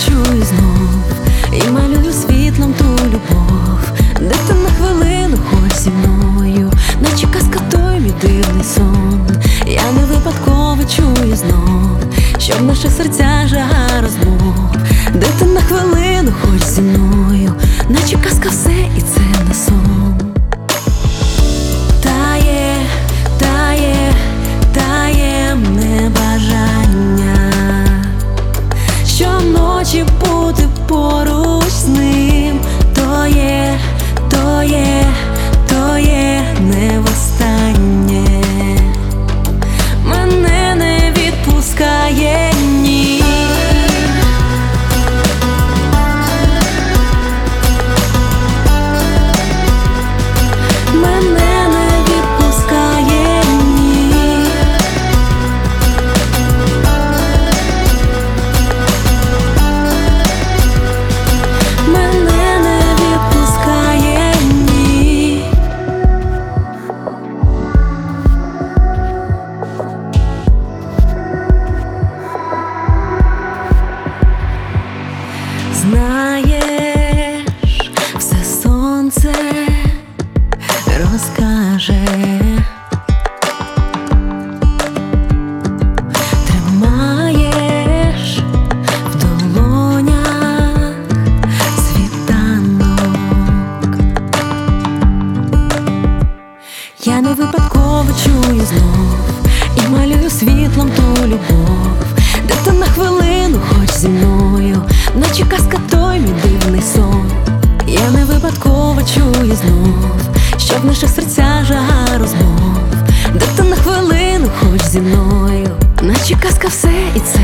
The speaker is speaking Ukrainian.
чую знов і малюю світлом ту любов, де ти на хвилину хоч зі мною, наче казка той мій дивний сон. Я не випадково чую знов, що в наших серцях жага розмов, де ти на хвилину хоч зі мною, наче казка все і це не сон. Тає, тає, таємне бажання щоночі бути поруч з ним. То є, то є, то є не востаннє. Мене не відпускає, ні. Мене не відпускає, ні. Мене не відпускає, ні. Знаєш, все сонце розкаже, тримаєш в долонях світанок. Я не випадково чую знов і малюю світлом ту любов, де ти на хвилину хоч зі мною, наче казка той мій дивний сон. Я не випадково чую знов, що в наших серцях жага розмов, де ти на хвилину хоч зі мною, наче казка все і це